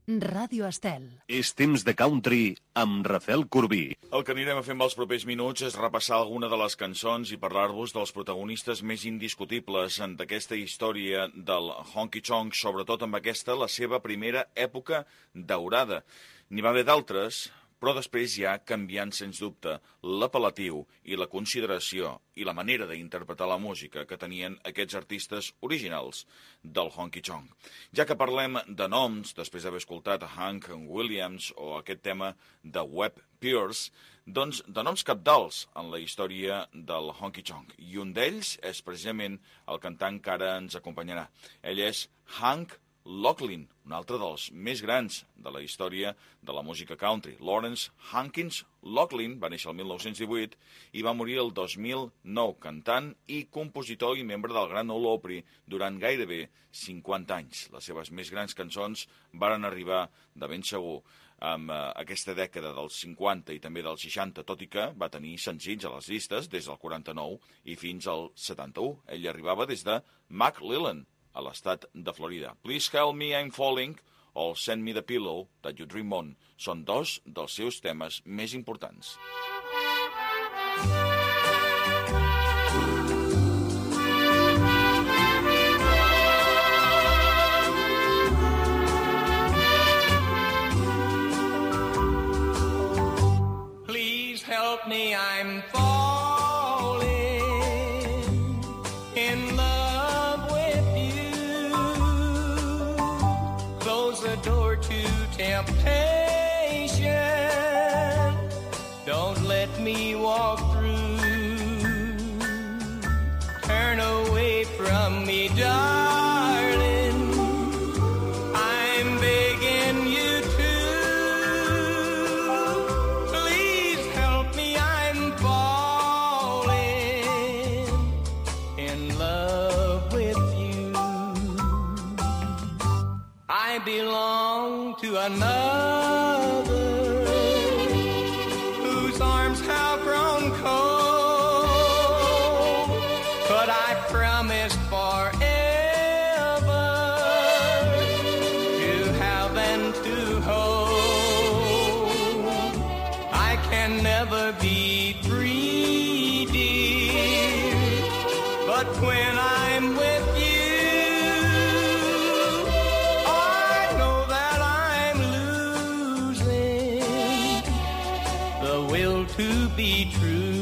Ràdio Estel. És temps de country amb Rafael Corbí. El que anirem a fer en els propers minuts és repassar alguna de les cançons i parlar-vos dels protagonistes més indiscutibles d'aquesta història del honky-tonk, sobretot amb aquesta, la seva primera època daurada. N'hi va haver d'altres, però després ja canviant, sens dubte, l'apel·latiu i la consideració i la manera d'interpretar la música que tenien aquests artistes originals del honky-tonk. Ja que parlem de noms, després d'haver escoltat Hank Williams o aquest tema de Webb Pierce, doncs de noms cabdals en la història del honky-tonk. I un d'ells és precisament el cantant que ara ens acompanyarà. Ell és Hank Locklin, un altre dels més grans de la història de la música country. Lawrence Hankins Locklin va néixer el 1918 i va morir el 2009, cantant i compositor i membre del Gran Ole Opry durant gairebé 50 anys. Les seves més grans cançons varen arribar de ben segur amb aquesta dècada dels 50 i també dels 60, tot i que va tenir senzills a les llistes des del 49 i fins al 71. Ell arribava des de McLellan, a l'estat de Florida. Please Help Me, I'm Falling o Send Me the Pillow That You Dream On són dos dels seus temes més importants. Please help me, I'm falling in love. Door to temptation. Don't let me walk through. Turn away from me, darling. I'm begging you to. Please help me, I'm falling in love with you. I belong to another whose arms have grown cold, but I promised forever to have and to hold. I can never be free, dear, but when I'm with you, to be true.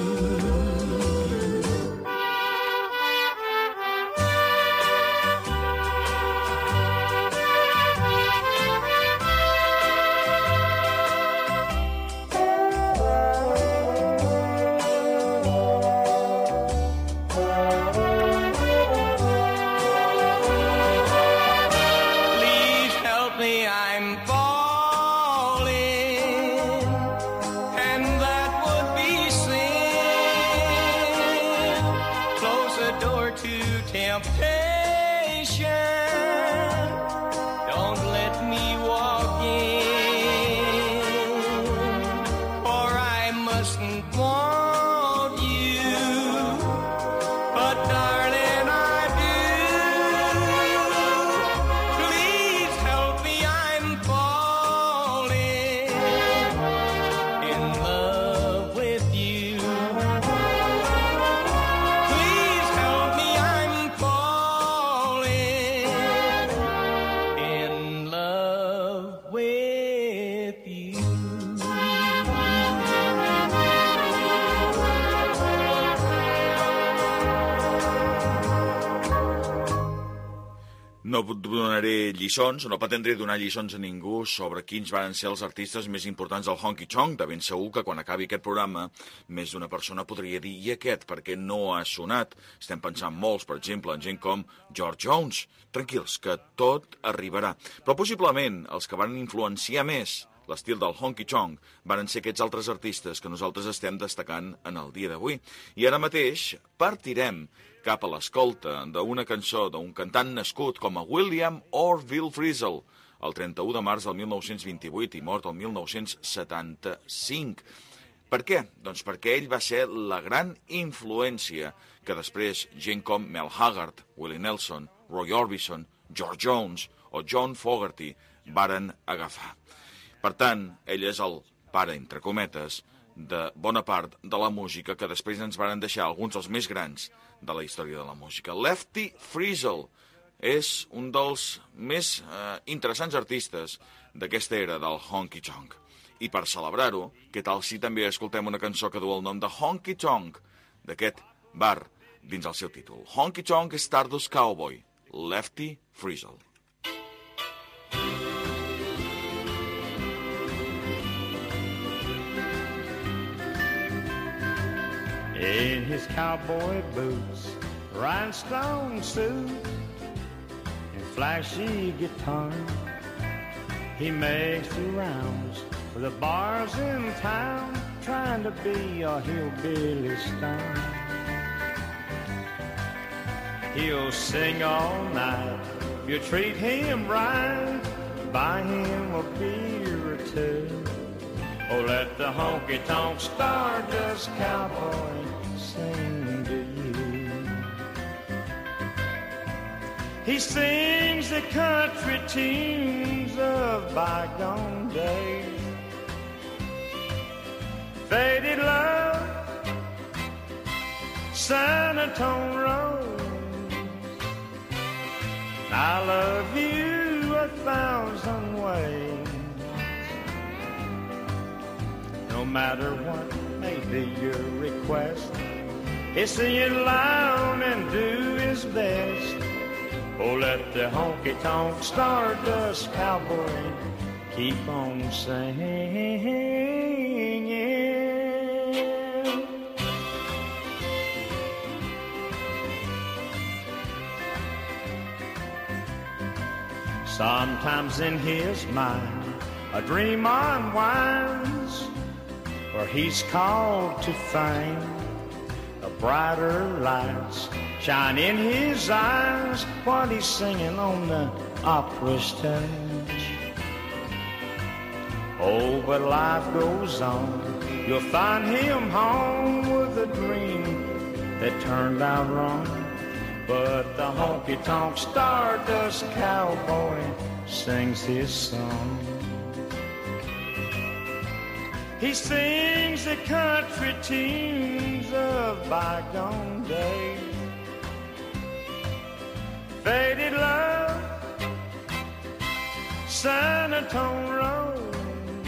Please help me, I'm temptation. Don't let me walk in, for I mustn't want you, but darling, I do. Please help me, I'm falling in love with you. No donaré lliçons, no pretendré donar lliçons a ningú sobre quins van ser els artistes més importants del honky-tonk. De ben segur que quan acabi aquest programa més d'una persona podria dir i aquest, perquè no ha sonat. Estem pensant molts, per exemple, en gent com George Jones. Tranquils, que tot arribarà. Però possiblement els que van influenciar més l'estil del honky-tonk van ser aquests altres artistes que nosaltres estem destacant en el dia d'avui. I ara mateix partirem cap a l'escolta d'una cançó d'un cantant nascut com a William Orville Frisell el 31 de març del 1928 i mort el 1975. Per què? Doncs perquè ell va ser la gran influència que després gent com Mel Haggard, Willie Nelson, Roy Orbison, George Jones o John Fogerty varen agafar. Per tant, ell és el pare, entre cometes, de bona part de la música que després ens varen deixar alguns dels més grans de la història de la música. Lefty Frizzell és un dels més interessants artistes d'aquesta era del honky-tonk. I per celebrar-ho, què tal si també escoltem una cançó que du el nom de Honky Tonk, d'aquest bar dins el seu títol. Honky Tonk Stardust Cowboy, Lefty Frizzell. In his cowboy boots, rhinestone suit, and flashy guitar, he makes the rounds for the bars in town, trying to be a hillbilly star. He'll sing all night, if you treat him right, buy him a beer or two. Oh, let the honky-tonk Stardust Cowboy sing to you. He sings the country tunes of bygone days, faded love, San Antonio Road, I love you 1,000 ways. No matter what may be your request, he'll sing it loud and do his best. Oh, let the honky-tonk Stardust Cowboy keep on singing. Sometimes in his mind a dream unwinds, where he's called to fame. The brighter lights shine in his eyes while he's singing on the opera stage. Oh, but life goes on. You'll find him home with a dream that turned out wrong. But the honky-tonk Stardust Cowboy sings his song. He sings the country tunes of bygone days, faded love, San Antonio Road,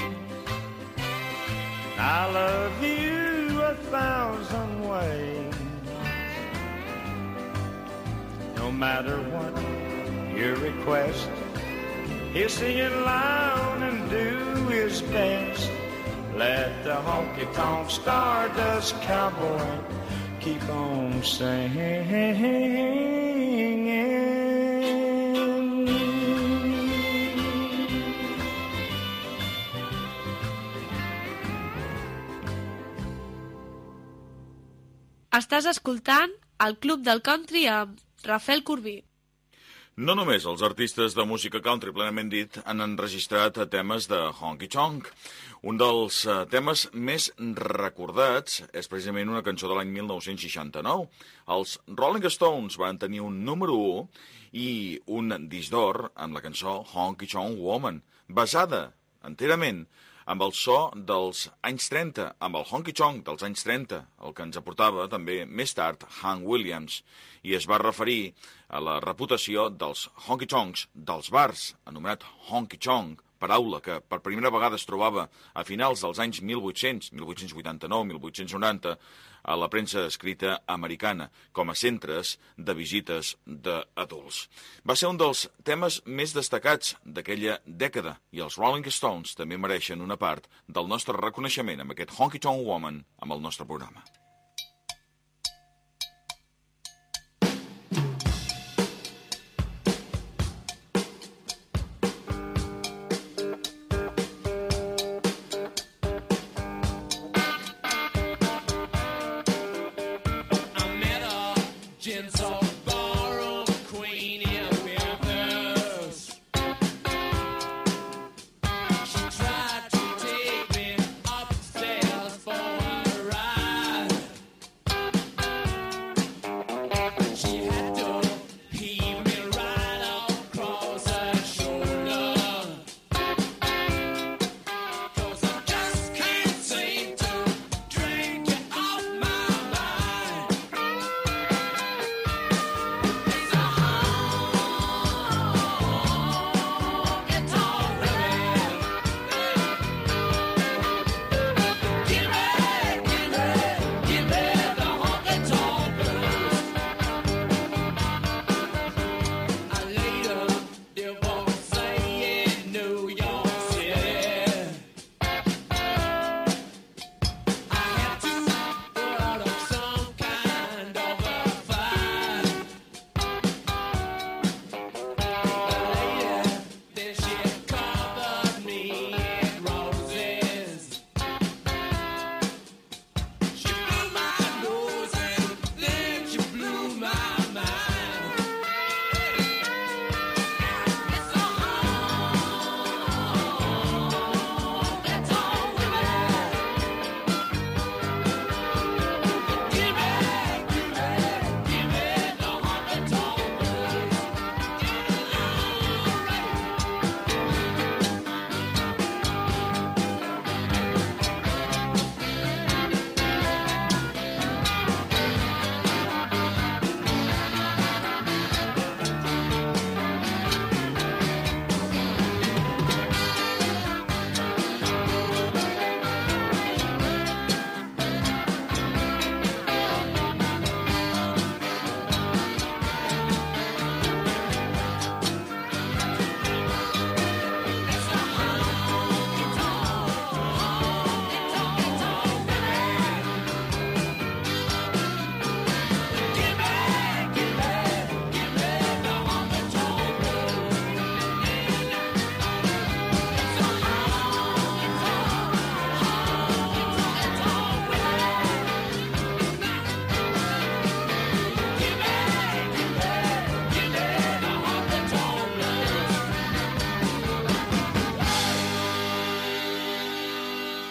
I love you 1,000 ways. No matter what your request, he'll sing it loud and do his best. Let the honky-tonk Stardust Cowboy keep on singing. Estàs escoltant el Club del Country amb Rafael Corbí. No només els artistes de música country, plenament dit, han enregistrat temes de honky-tonk. Un dels temes més recordats és precisament una cançó de l'any 1969. Els Rolling Stones van tenir un número 1 i un disc d'or amb la cançó Honky Tonk Woman, basada enterament amb el so dels anys 30, amb el honky-tonk dels anys 30, el que ens aportava també més tard Hank Williams, i es va referir a la reputació dels honky-tonks dels bars, anomenat honky-tonk, paraula que per primera vegada es trobava a finals dels anys 1800, 1889, 1890, a la premsa escrita americana, com a centres de visites d'adults. Va ser un dels temes més destacats d'aquella dècada, i els Rolling Stones també mereixen una part del nostre reconeixement amb aquest Honky Tonk Woman amb el nostre programa. Tried to take me upstairs for a ride.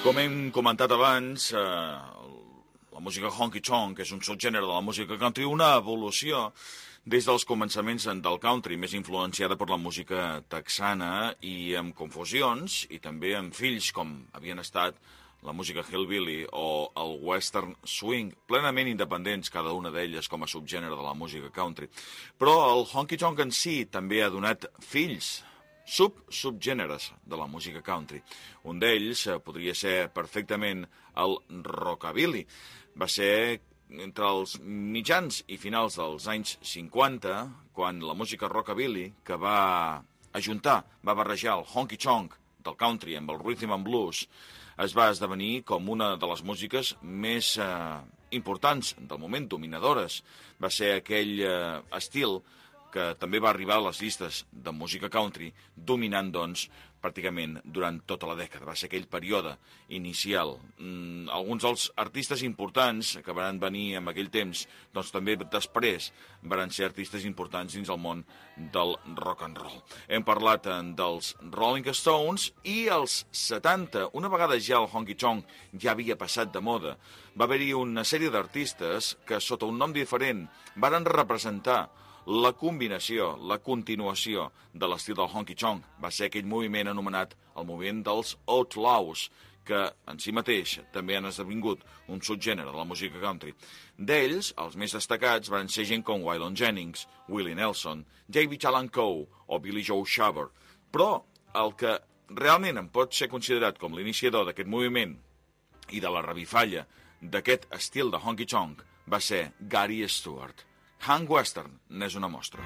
Com hem comentat abans, la música honky-tonk és un subgènere de la música country, una evolució des dels començaments del country, més influenciada per la música texana i amb confusions, i també amb fills com havien estat la música hillbilly o el western swing, plenament independents cada una d'elles com a subgènere de la música country. Però el honky-tonk en si també ha donat fills, subgèneres de la música country. Un d'ells podria ser perfectament el rockabilly. Va ser entre els mitjans i finals dels anys 50, quan la música rockabilly, que va barrejar el honky-tonk del country amb el rhythm and blues, es va esdevenir com una de les músiques més importants del moment, dominadores. Va ser aquell estil que també va arribar a les llistes de música country, dominant, doncs, pràcticament durant tota la dècada. Va ser aquell període inicial. Alguns dels artistes importants que van venir en aquell temps, doncs també després van ser artistes importants dins el món del rock and roll. Hem parlat dels Rolling Stones i als 70, una vegada ja el honky-tonk ja havia passat de moda, va haver-hi una sèrie d'artistes que, sota un nom diferent, varen representar la combinació, la continuació de l'estil del honky-tonk. Va ser aquell moviment anomenat el moviment dels Outlaws, que en si mateix també han esdevingut un subgènere de la música country. D'ells, els més destacats van ser gent com Waylon Jennings, Willie Nelson, David Alan Coe o Billy Joe Shaver. Però el que realment en pot ser considerat com l'iniciador d'aquest moviment i de la revifalla d'aquest estil de honky-tonk va ser Gary Stewart. Hank Western n'és una mostra.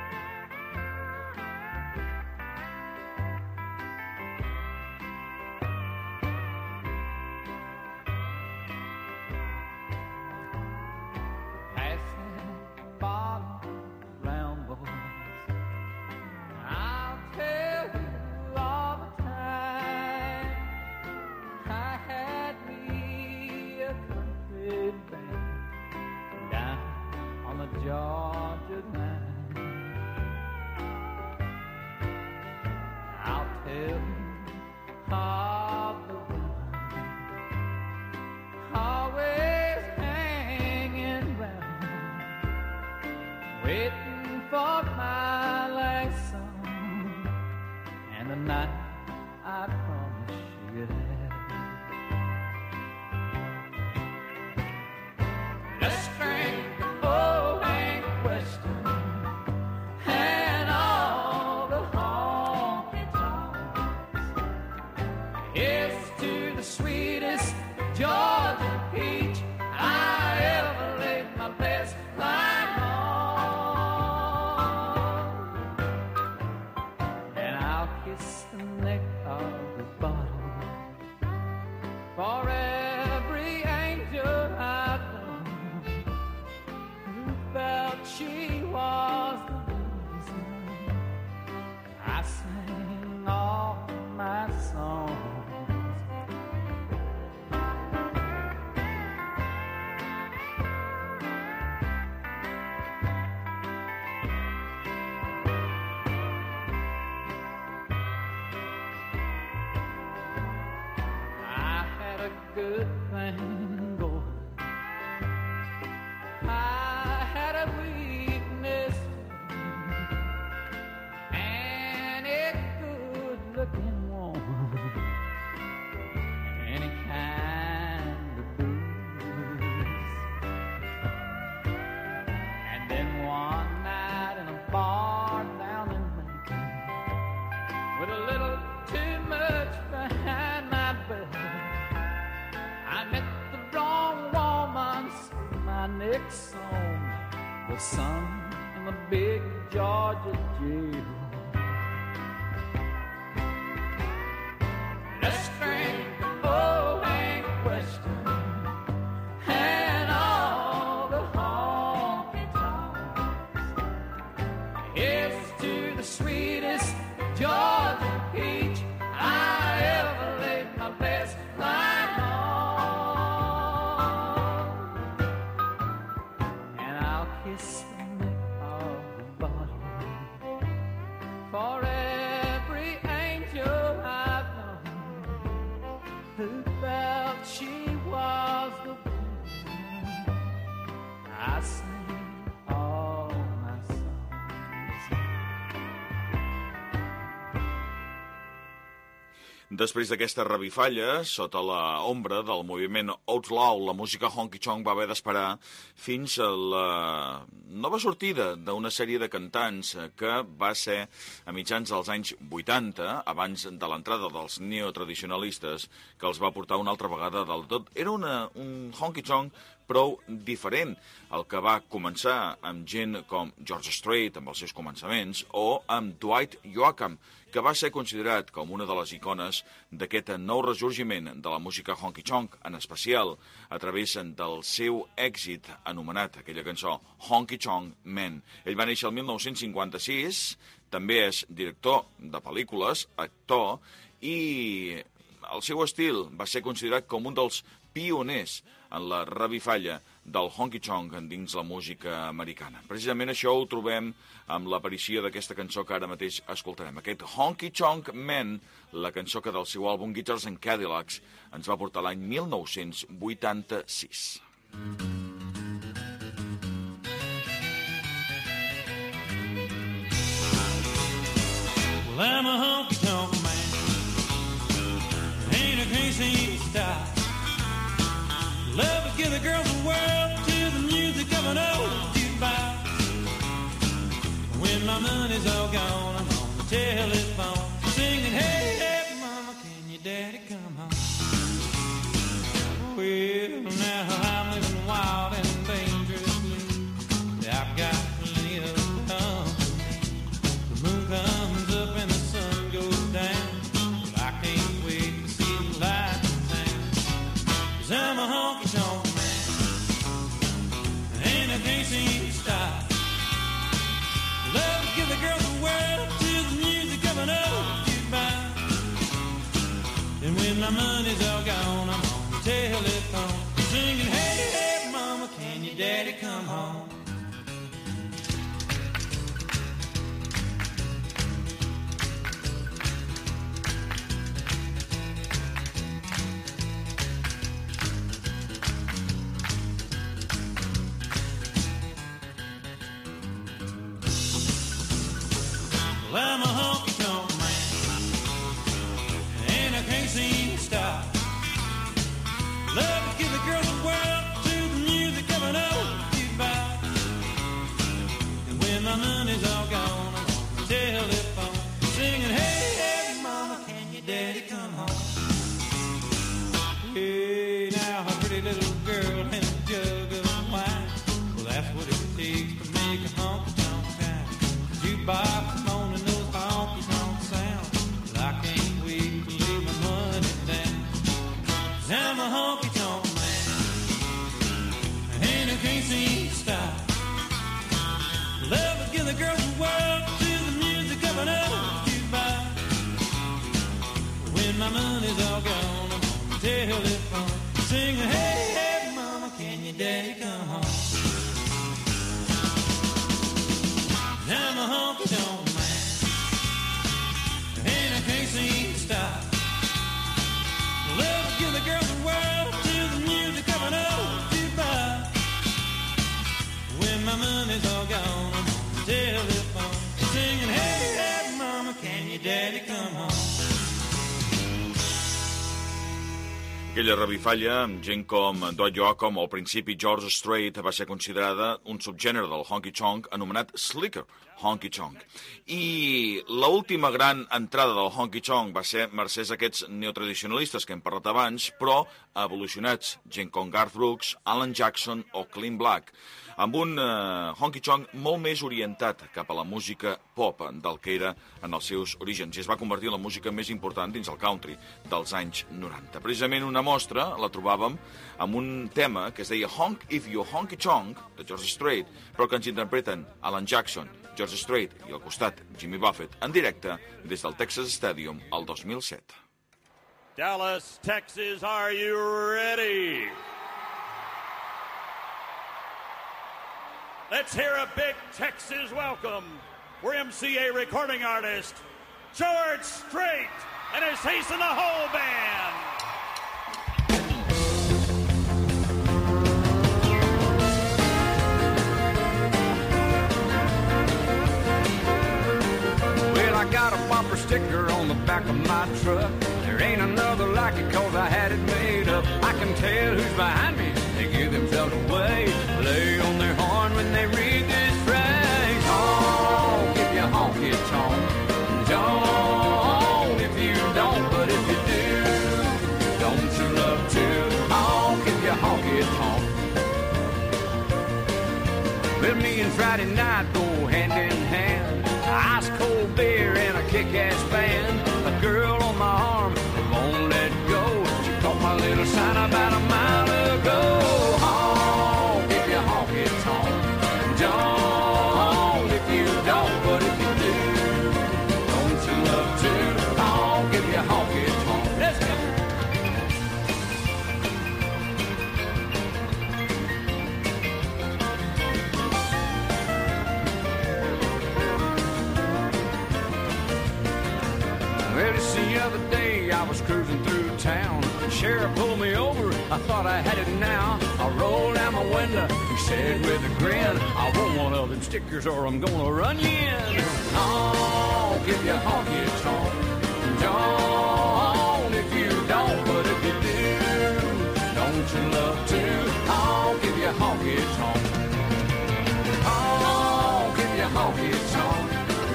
Georgia line. I'll tell you of the one always hanging round, waiting for my last song, and the night I promise you that. Let's drink old Hank Western and all the honky-tonks. Here's to the sweetest Georgia peach I ever laid my best life on. And I'll kiss the neck of the bottle for every angel I've known who felt she was the reason I sang all my songs. I had a good thing going. I had a weakness and a good-looking woman, any kind of booze. And then one night in a bar down in Lincoln, with a little too much behind my back, I met the wrong woman, so my next song was sung in the big Georgia jail. Let's drink old Hank Western and all the honky-tonks. Here's to the sweetest Georgia peach I ever laid my best life on. And I'll kiss the neck of the bottle she was the woman I sang all my songs. Després d'aquesta revifalla, sota la ombra del moviment Outlaw, la música honky-tonk va haver d'esperar fins a la nova sortida d'una sèrie de cantants que va ser a mitjans dels anys 80, abans de l'entrada dels neotradicionalistes, que els va portar una altra vegada del tot. Era un honky-tonk prou diferent, el que va començar amb gent com George Strait, amb els seus començaments, o amb Dwight Yoakam, que va ser considerat com una de les icones d'aquest nou ressorgiment de la música honky-tonk, en especial a través del seu èxit anomenat, aquella cançó, Honky Tonk Man. Ell va néixer el 1956, també és director de pel·lícules, actor, i el seu estil va ser considerat com un dels pioners en la revifalla del honky-tonk dins la música americana. Precisament això ho trobem amb l'aparició d'aquesta cançó que ara mateix escoltarem. Aquest Honky Tonk Man, la cançó que del seu àlbum Guitars and Cadillacs ens va portar l'any 1986. Well, I'm a honky-tonk man. Ain't a crazy style. Love to give the girls the world to the music of an old jukebox. When my money's all gone, I'm on the telephone singing, hey, hey, mama, can your daddy come home? Well, now I'm living wild and dangerously. I've got plenty of company. The moon comes up and the sun goes down. But I can't wait to see the lights in town. 'Cause I'm a honky-tonk man, and I can't seem to stop. Love to give the girls the world to the music of an old jukebox. And when my money's all gone, I'm on the telephone singing, hey, hey, mama, can your daddy come home? Well, I'm a honky-tonk man, and I can't seem to stop. Love to give the girls the world to the music of an old jukebox. And when my money's all gone, I'm on the telephone singing, hey, hey, mama, can your daddy come home? Hey, now a pretty little girl and a jug of wine. Well, that's what it takes to make a honky-tonk town. Jukebox moaning those honky-tonk sounds. Well, I can't wait to lay my money down. 'Cause I'm a honky-tonk man, and I can't seem to stop. Love to give the girls the world to the music of an old jukebox. When my money's all gone, I'm on the telephone singing, hey, hey, mama, can your daddy come home? I'm a honky-tonk man, and I can't seem to stop. Love to give the girls the world to the music of an old jukebox. When my money's all gone, I'm on the telephone singing, hey, hey, mama, can your daddy come home? Aquella revifalla amb gent com Dwight Yoakam o al principi George Strait va ser considerada un subgènere del honky-tonk anomenat slicker honky-tonk. I l'última gran entrada del honky-tonk va ser mercès a aquests neotradicionalistes que hem parlat abans, però evolucionats, gent com Garth Brooks, Alan Jackson o Clint Black, amb un honky-tonk molt més orientat cap a la música pop del que era en els seus orígens, i es va convertir en la música més important dins el country dels anys 90. Precisament una mostra la trobàvem amb un tema que es deia Honk If You Honky Tonk, de George Strait, però que ens interpreten Alan Jackson, George Strait i al costat Jimmy Buffett en directe des del Texas Stadium el 2007. Dallas, Texas, are you ready? Let's hear a big Texas welcome for MCA recording artist George Strait and his Hasten the Whole Band. got a bumper sticker on the back of my truck. There ain't another like it 'cause I had it made up. I can tell who's behind me. They give themselves away. Lay on their horn when they read this phrase. Honk if you honky tonk. Don't if you don't, but if you do, don't you love to honk if you honky tonk. Well, me and Friday night go hand in hand. Ice cold beer and a kick-ass band. A girl on my arm that won't let go. She caught my little sign about a mile ago. Honk if you honky tonk. Don't if you don't, but if you do, don't you love to honk if you honky tonk. Let's go. Well, just the other day I was cruising through town. The sheriff pulled me over, I thought I had it now. I rolled down my window, he said with a grin, I want one of them stickers or I'm gonna run you in. Honk if you honky tonk. Don't if you don't, but if you do, don't you love to honk if you honky tonk. Honk if you honky tonk.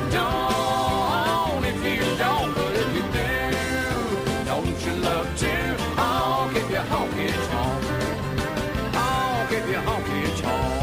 Don't if you don't, but if you do, don't you love to honk if you honky tonk. Honk if you honky tonk.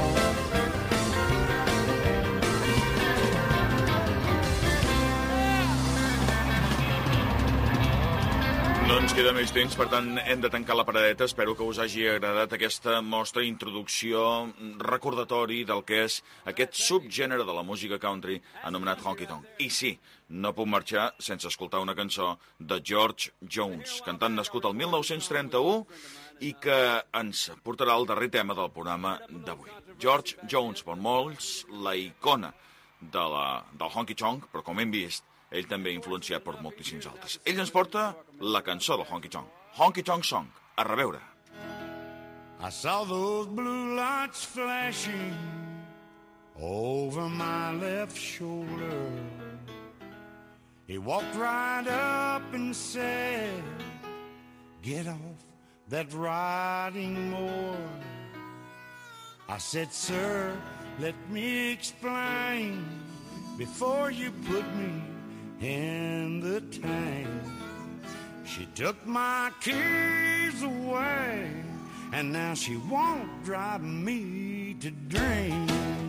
No ens queda més temps, per tant hem de tancar la paradeta. Espero que us hagi agradat aquesta mostra, introducció, recordatori del que és aquest subgènere de la música country anomenat honky tonk. I sí, no puc marxar sense escoltar una cançó de George Jones, cantant nascut el 1931 i que ens portarà al darrer tema del programa d'avui. George Jones, per molts, la icona del honky tonk, però com hem vist, ell també influenciat per moltíssims altres. Ell ens porta la cançó del honky tonk, Honky Tonk Song. A reveure. I saw those blue lights flashing over my left shoulder. He walked right up and said, "Get off that riding mower." I said, "Sir, let me explain before you put me in the tank." She took my keys away, and now she won't drive me to drink.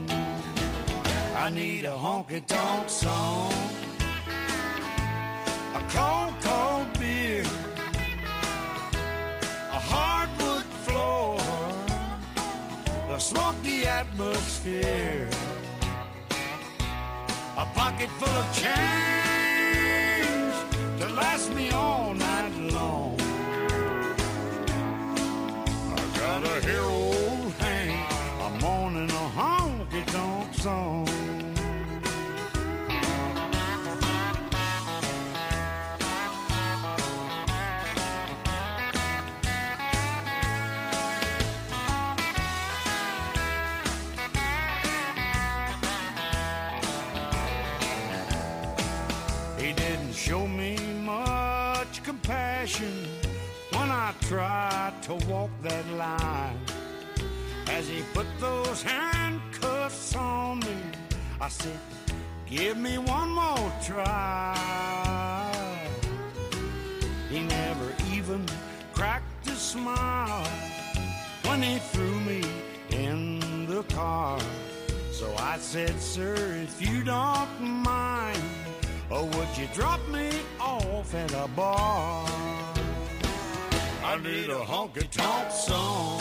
I need a honky-tonk song, a cold, cold beer, a hardwood floor, a smoky atmosphere, a pocket full of change to last me all night long. I gotta hear old Hank, I'm mourning a honky-tonk song. He didn't show me much compassion when I tried to walk that line. As he put those handcuffs on me, I said, "Give me one more try." He never even cracked a smile when he threw me in the car. So I said, "Sir, if you don't mind, or would you drop me off at a bar? I need a honky-tonk song,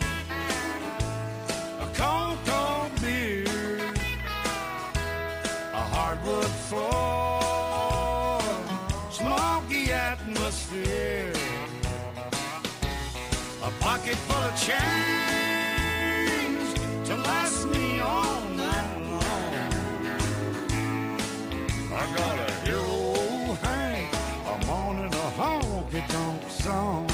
a cold, cold beer, a hardwood floor, smoky atmosphere, a pocket full of change to last me all night long. I gotta hear old Hank, I'm on in a honky-tonk song."